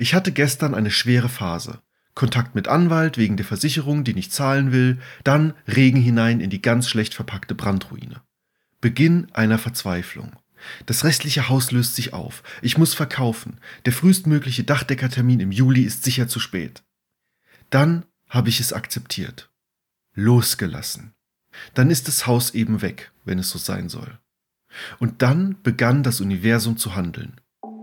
Ich hatte gestern eine schwere Phase. Kontakt mit Anwalt wegen der Versicherung, die nicht zahlen will, dann Regen hinein in die ganz schlecht verpackte Brandruine. Beginn einer Verzweiflung. Das restliche Haus löst sich auf. Ich muss verkaufen. Der frühestmögliche Dachdeckertermin im Juli ist sicher zu spät. Dann habe ich es akzeptiert. Losgelassen. Dann ist das Haus eben weg, wenn es so sein soll. Und dann begann das Universum zu handeln.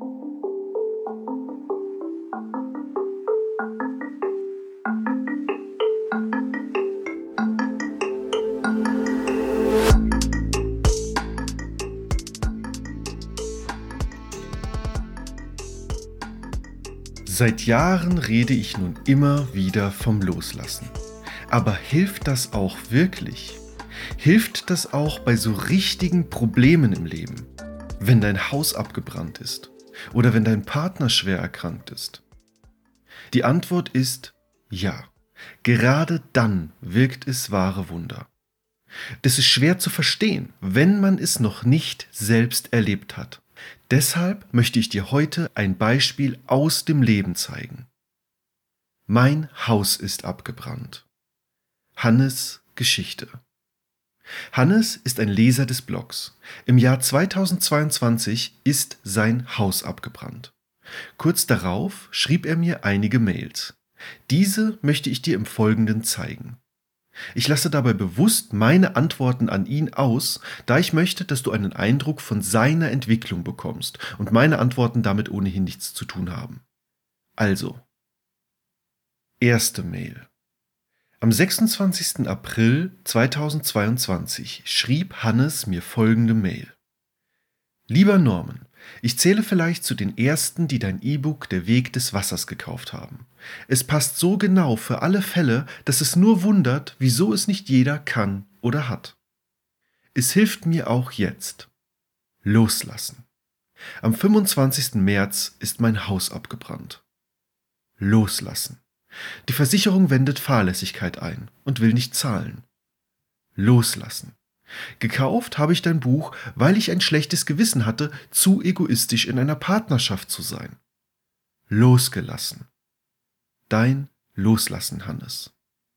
Seit Jahren rede ich nun immer wieder vom Loslassen. Aber hilft das auch wirklich? Hilft das auch bei so richtigen Problemen im Leben? Wenn dein Haus abgebrannt ist oder wenn dein Partner schwer erkrankt ist? Die Antwort ist ja. Gerade dann wirkt es wahre Wunder. Das ist schwer zu verstehen, wenn man es noch nicht selbst erlebt hat. Deshalb möchte ich dir heute ein Beispiel aus dem Leben zeigen. Mein Haus ist abgebrannt. Hannes' Geschichte. Hannes ist ein Leser des Blogs. Im Jahr 2022 ist sein Haus abgebrannt. Kurz darauf schrieb er mir einige Mails. Diese möchte ich dir im Folgenden zeigen. Ich lasse dabei bewusst meine Antworten an ihn aus, da ich möchte, dass du einen Eindruck von seiner Entwicklung bekommst und meine Antworten damit ohnehin nichts zu tun haben. Also, erste Mail. Am 26. April 2022 schrieb Hannes mir folgende Mail. Lieber Norman, ich zähle vielleicht zu den Ersten, die dein E-Book Der Weg des Wassers gekauft haben. Es passt so genau für alle Fälle, dass es nur wundert, wieso es nicht jeder kann oder hat. Es hilft mir auch jetzt. Loslassen. Am 25. März ist mein Haus abgebrannt. Loslassen. Die Versicherung wendet Fahrlässigkeit ein und will nicht zahlen. Loslassen. Gekauft habe ich dein Buch, weil ich ein schlechtes Gewissen hatte, zu egoistisch in einer Partnerschaft zu sein. Losgelassen. Dein Loslassen, Hannes.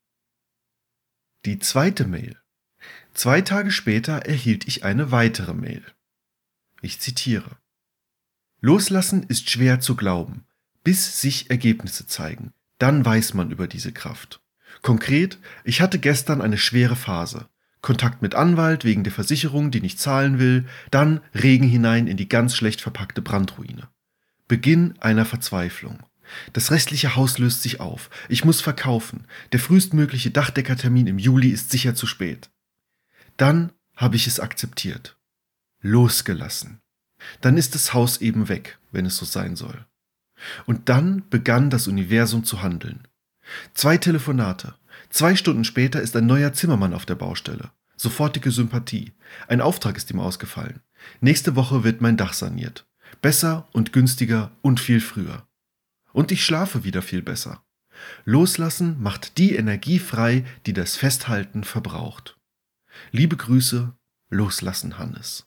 Die zweite Mail. 2 Tage später erhielt ich eine weitere Mail. Ich zitiere. Loslassen ist schwer zu glauben, bis sich Ergebnisse zeigen. Dann weiß man über diese Kraft. Konkret, ich hatte gestern eine schwere Phase. Kontakt mit Anwalt wegen der Versicherung, die nicht zahlen will, dann Regen hinein in die ganz schlecht verpackte Brandruine. Beginn einer Verzweiflung. Das restliche Haus löst sich auf. Ich muss verkaufen. Der frühestmögliche Dachdeckertermin im Juli ist sicher zu spät. Dann habe ich es akzeptiert. Losgelassen. Dann ist das Haus eben weg, wenn es so sein soll. Und dann begann das Universum zu handeln. 2 Telefonate. 2 Stunden später ist ein neuer Zimmermann auf der Baustelle. Sofortige Sympathie. Ein Auftrag ist ihm ausgefallen. Nächste Woche wird mein Dach saniert. Besser und günstiger und viel früher. Und ich schlafe wieder viel besser. Loslassen macht die Energie frei, die das Festhalten verbraucht. Liebe Grüße, Loslassen, Hannes.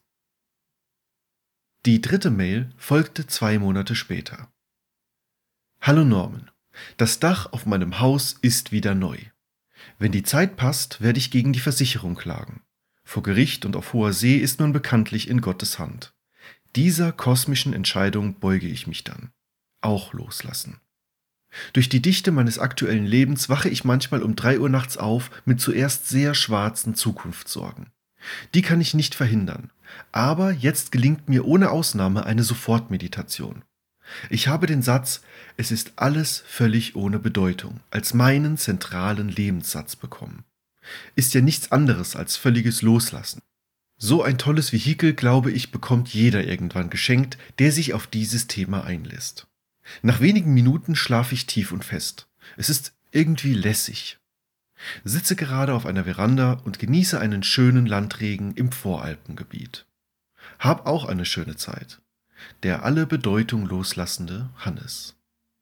Die dritte Mail folgte 2 Monate später. Hallo Norman, das Dach auf meinem Haus ist wieder neu. Wenn die Zeit passt, werde ich gegen die Versicherung klagen. Vor Gericht und auf hoher See ist nun bekanntlich in Gottes Hand. Dieser kosmischen Entscheidung beuge ich mich dann. Auch loslassen. Durch die Dichte meines aktuellen Lebens wache ich manchmal um 3 Uhr nachts auf mit zuerst sehr schwarzen Zukunftssorgen. Die kann ich nicht verhindern, aber jetzt gelingt mir ohne Ausnahme eine Sofortmeditation. Ich habe den Satz, es ist alles völlig ohne Bedeutung, als meinen zentralen Lebenssatz bekommen. Ist ja nichts anderes als völliges Loslassen. So ein tolles Vehikel, glaube ich, bekommt jeder irgendwann geschenkt, der sich auf dieses Thema einlässt. Nach wenigen Minuten schlafe ich tief und fest. Es ist irgendwie lässig. Sitze gerade auf einer Veranda und genieße einen schönen Landregen im Voralpengebiet. Hab auch eine schöne Zeit. Der alle Bedeutung loslassende Hannes.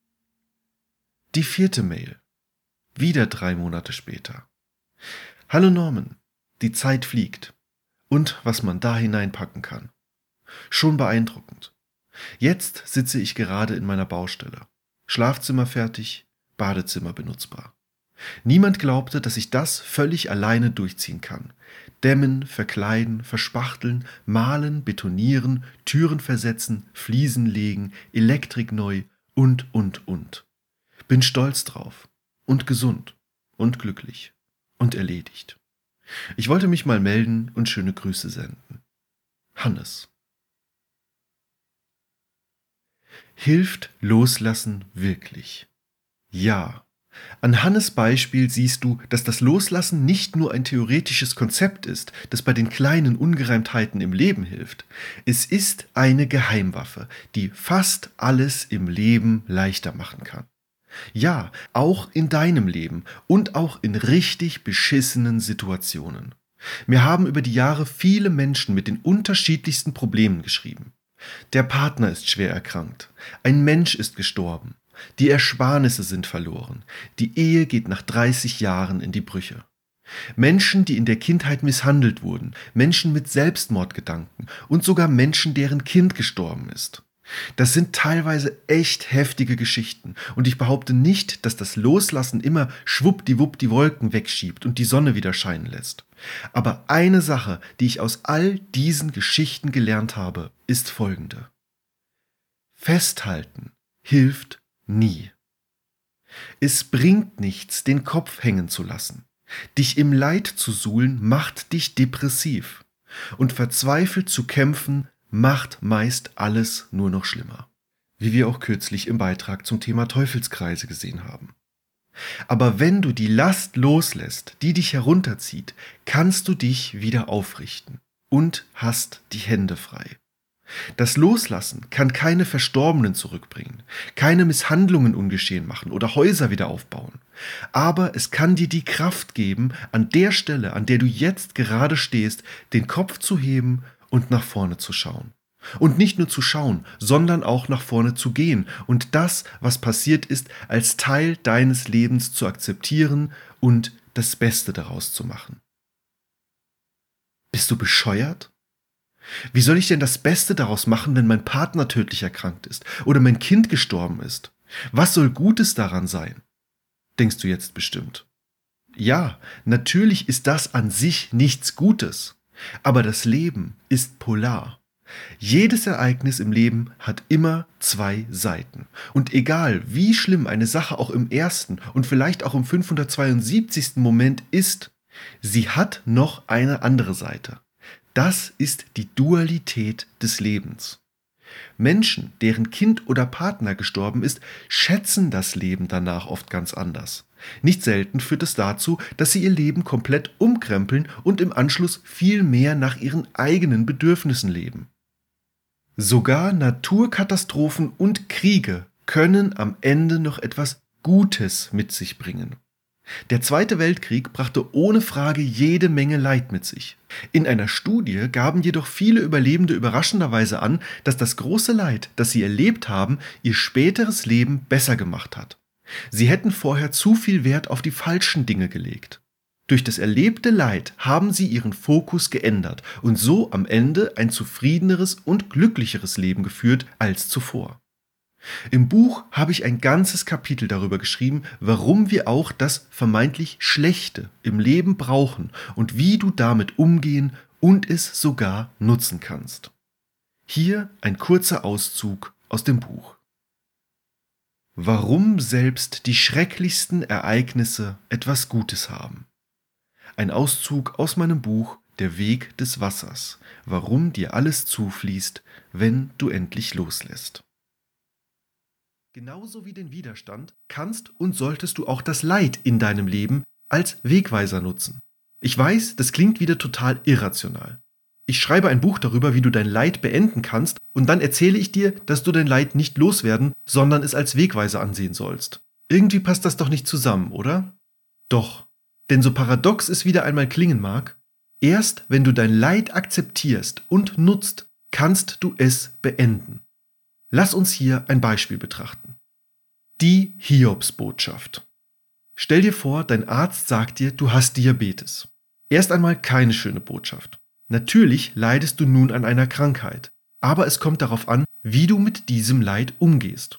Die 4. Mail. Wieder 3 Monate später. Hallo Norman, die Zeit fliegt. Und was man da hineinpacken kann. Schon beeindruckend. Jetzt sitze ich gerade in meiner Baustelle. Schlafzimmer fertig, Badezimmer benutzbar. Niemand glaubte, dass ich das völlig alleine durchziehen kann. Dämmen, verkleiden, verspachteln, malen, betonieren, Türen versetzen, Fliesen legen, Elektrik neu und. Bin stolz drauf und gesund und glücklich und erledigt. Ich wollte mich mal melden und schöne Grüße senden. Hannes. Hilft Loslassen wirklich? Ja. An Hannes' Beispiel siehst du, dass das Loslassen nicht nur ein theoretisches Konzept ist, das bei den kleinen Ungereimtheiten im Leben hilft. Es ist eine Geheimwaffe, die fast alles im Leben leichter machen kann. Ja, auch in deinem Leben und auch in richtig beschissenen Situationen. Mir haben über die Jahre viele Menschen mit den unterschiedlichsten Problemen geschrieben. Der Partner ist schwer erkrankt, ein Mensch ist gestorben, die Ersparnisse sind verloren, die Ehe geht nach 30 Jahren in die Brüche. Menschen, die in der Kindheit misshandelt wurden, Menschen mit Selbstmordgedanken und sogar Menschen, deren Kind gestorben ist. Das sind teilweise echt heftige Geschichten und ich behaupte nicht, dass das Loslassen immer schwuppdiwupp die Wolken wegschiebt und die Sonne wieder scheinen lässt. Aber eine Sache, die ich aus all diesen Geschichten gelernt habe, ist folgende. Festhalten hilft nie. Es bringt nichts, den Kopf hängen zu lassen. Dich im Leid zu suhlen macht dich depressiv. Und verzweifelt zu kämpfen macht meist alles nur noch schlimmer. Wie wir auch kürzlich im Beitrag zum Thema Teufelskreise gesehen haben. Aber wenn du die Last loslässt, die dich herunterzieht, kannst du dich wieder aufrichten und hast die Hände frei. Das Loslassen kann keine Verstorbenen zurückbringen, keine Misshandlungen ungeschehen machen oder Häuser wieder aufbauen. Aber es kann dir die Kraft geben, an der Stelle, an der du jetzt gerade stehst, den Kopf zu heben und nach vorne zu schauen. Und nicht nur zu schauen, sondern auch nach vorne zu gehen und das, was passiert ist, als Teil deines Lebens zu akzeptieren und das Beste daraus zu machen. Bist du bescheuert? Wie soll ich denn das Beste daraus machen, wenn mein Partner tödlich erkrankt ist oder mein Kind gestorben ist? Was soll Gutes daran sein? Denkst du jetzt bestimmt. Ja, natürlich ist das an sich nichts Gutes, aber das Leben ist polar. Jedes Ereignis im Leben hat immer zwei Seiten. Und egal, wie schlimm eine Sache auch im ersten und vielleicht auch im 572. Moment ist, sie hat noch eine andere Seite. Das ist die Dualität des Lebens. Menschen, deren Kind oder Partner gestorben ist, schätzen das Leben danach oft ganz anders. Nicht selten führt es dazu, dass sie ihr Leben komplett umkrempeln und im Anschluss viel mehr nach ihren eigenen Bedürfnissen leben. Sogar Naturkatastrophen und Kriege können am Ende noch etwas Gutes mit sich bringen. Der Zweite Weltkrieg brachte ohne Frage jede Menge Leid mit sich. In einer Studie gaben jedoch viele Überlebende überraschenderweise an, dass das große Leid, das sie erlebt haben, ihr späteres Leben besser gemacht hat. Sie hätten vorher zu viel Wert auf die falschen Dinge gelegt. Durch das erlebte Leid haben sie ihren Fokus geändert und so am Ende ein zufriedeneres und glücklicheres Leben geführt als zuvor. Im Buch habe ich ein ganzes Kapitel darüber geschrieben, warum wir auch das vermeintlich Schlechte im Leben brauchen und wie du damit umgehen und es sogar nutzen kannst. Hier ein kurzer Auszug aus dem Buch. Warum selbst die schrecklichsten Ereignisse etwas Gutes haben. Ein Auszug aus meinem Buch Der Weg des Wassers, warum dir alles zufließt, wenn du endlich loslässt. Genauso wie den Widerstand kannst und solltest du auch das Leid in deinem Leben als Wegweiser nutzen. Ich weiß, das klingt wieder total irrational. Ich schreibe ein Buch darüber, wie du dein Leid beenden kannst und dann erzähle ich dir, dass du dein Leid nicht loswerden, sondern es als Wegweiser ansehen sollst. Irgendwie passt das doch nicht zusammen, oder? Doch, denn so paradox es wieder einmal klingen mag, erst wenn du dein Leid akzeptierst und nutzt, kannst du es beenden. Lass uns hier ein Beispiel betrachten. Die Hiobsbotschaft. Stell dir vor, dein Arzt sagt dir, du hast Diabetes. Erst einmal keine schöne Botschaft. Natürlich leidest du nun an einer Krankheit, aber es kommt darauf an, wie du mit diesem Leid umgehst.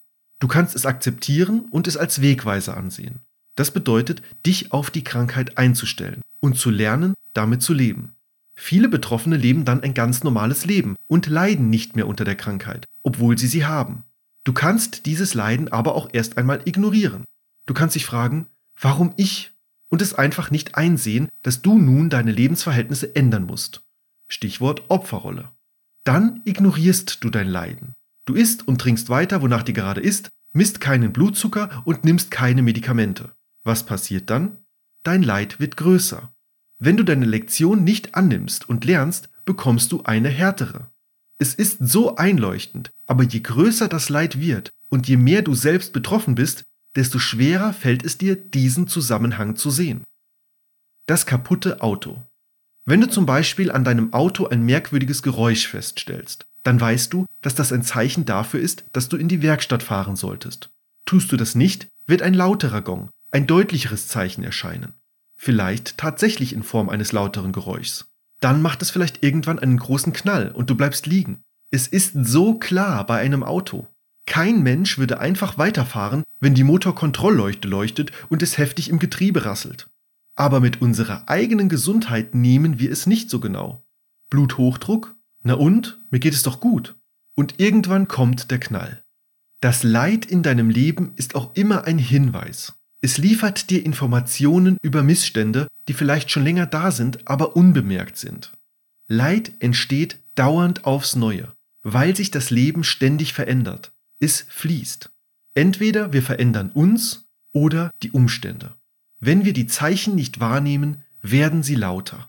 Du kannst es akzeptieren und es als Wegweiser ansehen. Das bedeutet, dich auf die Krankheit einzustellen und zu lernen, damit zu leben. Viele Betroffene leben dann ein ganz normales Leben und leiden nicht mehr unter der Krankheit, obwohl sie haben. Du kannst dieses Leiden aber auch erst einmal ignorieren. Du kannst dich fragen, warum ich? Und es einfach nicht einsehen, dass du nun deine Lebensverhältnisse ändern musst. Stichwort Opferrolle. Dann ignorierst du dein Leiden. Du isst und trinkst weiter, wonach dir gerade ist, misst keinen Blutzucker und nimmst keine Medikamente. Was passiert dann? Dein Leid wird größer. Wenn du deine Lektion nicht annimmst und lernst, bekommst du eine härtere. Es ist so einleuchtend, aber je größer das Leid wird und je mehr du selbst betroffen bist, desto schwerer fällt es dir, diesen Zusammenhang zu sehen. Das kaputte Auto. Wenn du zum Beispiel an deinem Auto ein merkwürdiges Geräusch feststellst, dann weißt du, dass das ein Zeichen dafür ist, dass du in die Werkstatt fahren solltest. Tust du das nicht, wird ein lauterer Gong, ein deutlicheres Zeichen erscheinen. Vielleicht tatsächlich in Form eines lauteren Geräuschs. Dann macht es vielleicht irgendwann einen großen Knall und du bleibst liegen. Es ist so klar bei einem Auto. Kein Mensch würde einfach weiterfahren, wenn die Motorkontrollleuchte leuchtet und es heftig im Getriebe rasselt. Aber mit unserer eigenen Gesundheit nehmen wir es nicht so genau. Bluthochdruck? Na und? Mir geht es doch gut. Und irgendwann kommt der Knall. Das Leid in deinem Leben ist auch immer ein Hinweis. Es liefert dir Informationen über Missstände, die vielleicht schon länger da sind, aber unbemerkt sind. Leid entsteht dauernd aufs Neue, weil sich das Leben ständig verändert. Es fließt. Entweder wir verändern uns oder die Umstände. Wenn wir die Zeichen nicht wahrnehmen, werden sie lauter.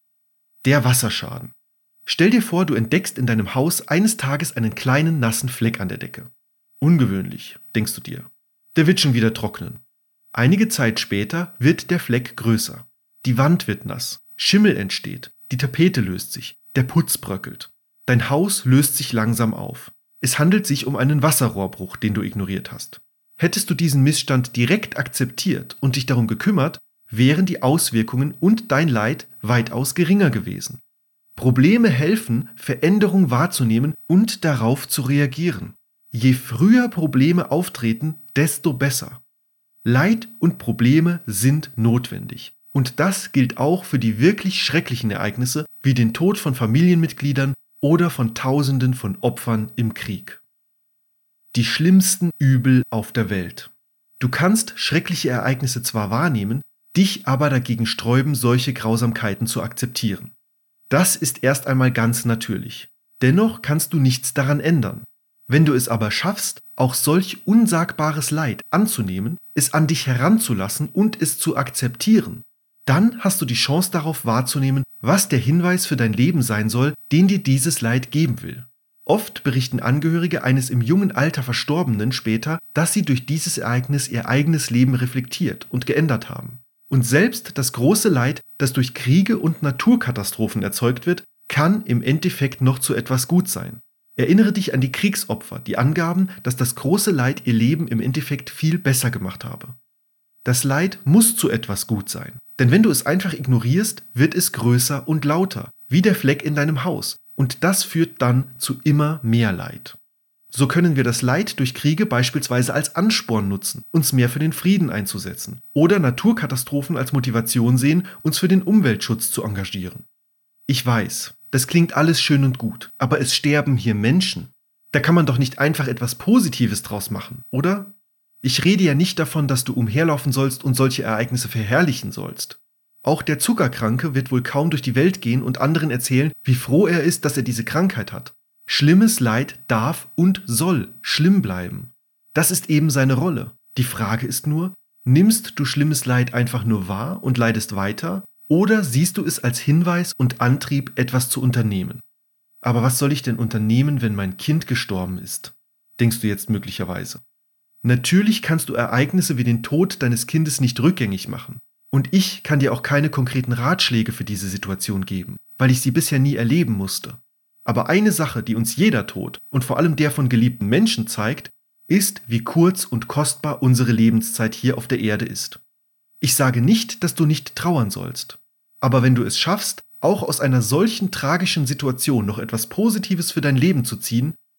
Der Wasserschaden. Stell dir vor, du entdeckst in deinem Haus eines Tages einen kleinen nassen Fleck an der Decke. Ungewöhnlich, denkst du dir. Der wird schon wieder trocknen. Einige Zeit später wird der Fleck größer. Die Wand wird nass, Schimmel entsteht, die Tapete löst sich, der Putz bröckelt. Dein Haus löst sich langsam auf. Es handelt sich um einen Wasserrohrbruch, den du ignoriert hast. Hättest du diesen Missstand direkt akzeptiert und dich darum gekümmert, wären die Auswirkungen und dein Leid weitaus geringer gewesen. Probleme helfen, Veränderung wahrzunehmen und darauf zu reagieren. Je früher Probleme auftreten, desto besser. Leid und Probleme sind notwendig. Und das gilt auch für die wirklich schrecklichen Ereignisse wie den Tod von Familienmitgliedern oder von Tausenden von Opfern im Krieg. Die schlimmsten Übel auf der Welt. Du kannst schreckliche Ereignisse zwar wahrnehmen, dich aber dagegen sträuben, solche Grausamkeiten zu akzeptieren. Das ist erst einmal ganz natürlich. Dennoch kannst du nichts daran ändern. Wenn du es aber schaffst, auch solch unsagbares Leid anzunehmen, es an dich heranzulassen und es zu akzeptieren, dann hast du die Chance darauf wahrzunehmen, was der Hinweis für dein Leben sein soll, den dir dieses Leid geben will. Oft berichten Angehörige eines im jungen Alter Verstorbenen später, dass sie durch dieses Ereignis ihr eigenes Leben reflektiert und geändert haben. Und selbst das große Leid, das durch Kriege und Naturkatastrophen erzeugt wird, kann im Endeffekt noch zu etwas gut sein. Erinnere dich an die Kriegsopfer, die angaben, dass das große Leid ihr Leben im Endeffekt viel besser gemacht habe. Das Leid muss zu etwas gut sein, denn wenn du es einfach ignorierst, wird es größer und lauter, wie der Fleck in deinem Haus, und das führt dann zu immer mehr Leid. So können wir das Leid durch Kriege beispielsweise als Ansporn nutzen, uns mehr für den Frieden einzusetzen, oder Naturkatastrophen als Motivation sehen, uns für den Umweltschutz zu engagieren. Ich weiß, das klingt alles schön und gut, aber es sterben hier Menschen. Da kann man doch nicht einfach etwas Positives draus machen, oder? Ich rede ja nicht davon, dass du umherlaufen sollst und solche Ereignisse verherrlichen sollst. Auch der Zuckerkranke wird wohl kaum durch die Welt gehen und anderen erzählen, wie froh er ist, dass er diese Krankheit hat. Schlimmes Leid darf und soll schlimm bleiben. Das ist eben seine Rolle. Die Frage ist nur, nimmst du schlimmes Leid einfach nur wahr und leidest weiter, oder siehst du es als Hinweis und Antrieb, etwas zu unternehmen? Aber was soll ich denn unternehmen, wenn mein Kind gestorben ist? Denkst du jetzt möglicherweise. Natürlich kannst du Ereignisse wie den Tod deines Kindes nicht rückgängig machen. Und ich kann dir auch keine konkreten Ratschläge für diese Situation geben, weil ich sie bisher nie erleben musste. Aber eine Sache, die uns jeder Tod und vor allem der von geliebten Menschen zeigt, ist, wie kurz und kostbar unsere Lebenszeit hier auf der Erde ist. Ich sage nicht, dass du nicht trauern sollst. Aber wenn du es schaffst, auch aus einer solchen tragischen Situation noch etwas Positives für dein Leben zu ziehen,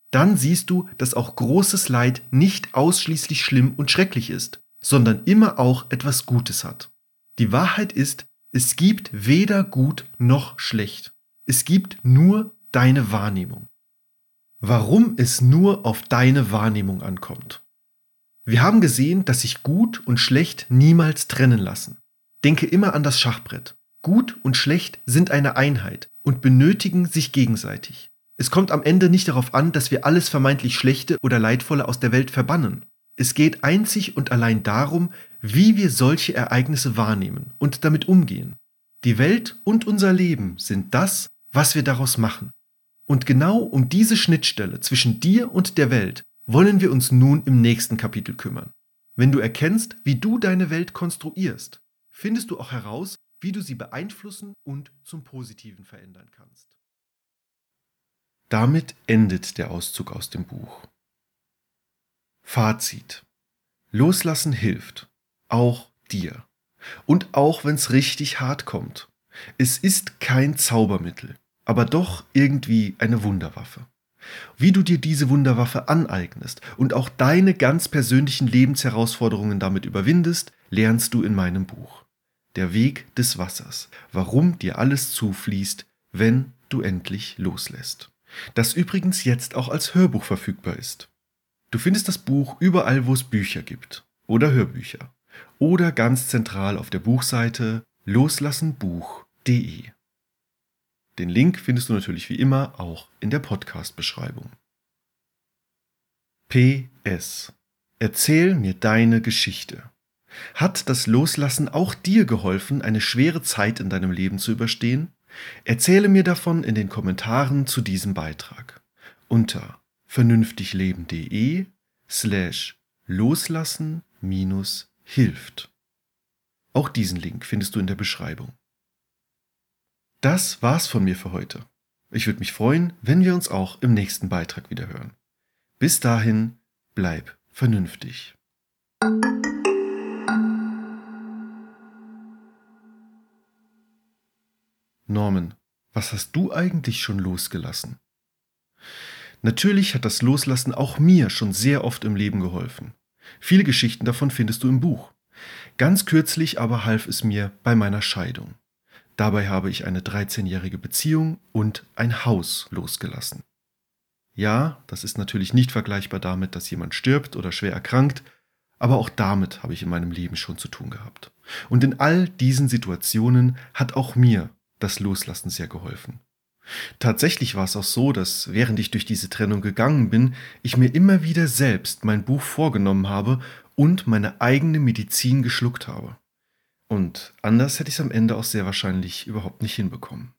Dann siehst du, dass auch großes Leid nicht ausschließlich schlimm und schrecklich ist, sondern immer auch etwas Gutes hat. Die Wahrheit ist, es gibt weder gut noch schlecht. Es gibt nur deine Wahrnehmung. Warum es nur auf deine Wahrnehmung ankommt. Wir haben gesehen, dass sich gut und schlecht niemals trennen lassen. Denke immer an das Schachbrett. Gut und schlecht sind eine Einheit und benötigen sich gegenseitig. Es kommt am Ende nicht darauf an, dass wir alles vermeintlich Schlechte oder Leidvolle aus der Welt verbannen. Es geht einzig und allein darum, wie wir solche Ereignisse wahrnehmen und damit umgehen. Die Welt und unser Leben sind das, was wir daraus machen. Und genau um diese Schnittstelle zwischen dir und der Welt wollen wir uns nun im nächsten Kapitel kümmern. Wenn du erkennst, wie du deine Welt konstruierst, findest du auch heraus, wie du sie beeinflussen und zum Positiven verändern kannst. Damit endet der Auszug aus dem Buch. Fazit. Loslassen hilft. Auch dir. Und auch wenn es richtig hart kommt. Es ist kein Zaubermittel, aber doch irgendwie eine Wunderwaffe. Wie du dir diese Wunderwaffe aneignest und auch deine ganz persönlichen Lebensherausforderungen damit überwindest, lernst du in meinem Buch. Der Weg des Wassers. Warum dir alles zufließt, wenn du endlich loslässt. Das übrigens jetzt auch als Hörbuch verfügbar ist. Du findest das Buch überall, wo es Bücher gibt oder Hörbücher oder ganz zentral auf der Buchseite loslassenbuch.de. Den Link findest du natürlich wie immer auch in der Podcast-Beschreibung. PS. Erzähl mir deine Geschichte. Hat das Loslassen auch dir geholfen, eine schwere Zeit in deinem Leben zu überstehen? Erzähle mir davon in den Kommentaren zu diesem Beitrag unter vernünftigleben.de/loslassen-hilft. Auch diesen Link findest du in der Beschreibung. Das war's von mir für heute. Ich würde mich freuen, wenn wir uns auch im nächsten Beitrag wieder hören. Bis dahin, bleib vernünftig. Norman, was hast du eigentlich schon losgelassen? Natürlich hat das Loslassen auch mir schon sehr oft im Leben geholfen. Viele Geschichten davon findest du im Buch. Ganz kürzlich aber half es mir bei meiner Scheidung. Dabei habe ich eine 13-jährige Beziehung und ein Haus losgelassen. Ja, das ist natürlich nicht vergleichbar damit, dass jemand stirbt oder schwer erkrankt, aber auch damit habe ich in meinem Leben schon zu tun gehabt. Und in all diesen Situationen hat auch mir das Loslassen sehr geholfen. Tatsächlich war es auch so, dass während ich durch diese Trennung gegangen bin, ich mir immer wieder selbst mein Buch vorgenommen habe und meine eigene Medizin geschluckt habe. Und anders hätte ich es am Ende auch sehr wahrscheinlich überhaupt nicht hinbekommen.